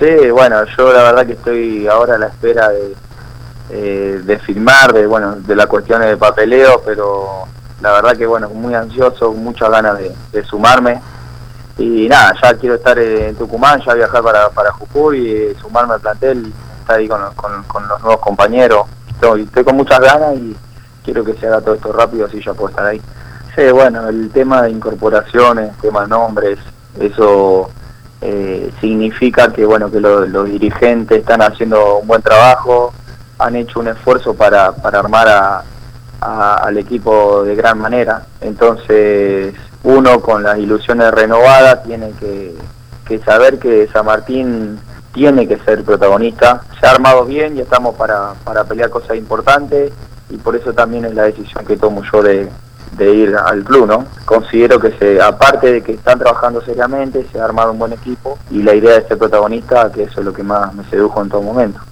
Sí, bueno, yo la verdad que estoy ahora a la espera de firmar, de las cuestiones de papeleo, pero la verdad que bueno, muy ansioso, muchas ganas de sumarme. Y nada, ya quiero estar en Tucumán, ya viajar para Jujuy, sumarme al plantel, estar ahí con los nuevos compañeros. Estoy con muchas ganas y quiero que se haga todo esto rápido, así ya puedo estar ahí. Sí, bueno, el tema de incorporaciones, tema de nombres, eso significa que bueno, que los dirigentes están haciendo un buen trabajo, han hecho un esfuerzo para armar al equipo de gran manera. Entonces uno con las ilusiones renovadas tiene que saber que San Martín tiene que ser protagonista. Se ha armado bien y estamos para pelear cosas importantes, y por eso también es la decisión que tomo yo de ir al club, ¿no? Considero que aparte de que están trabajando seriamente, se ha armado un buen equipo y la idea de ser protagonista, que eso es lo que más me sedujo en todo momento.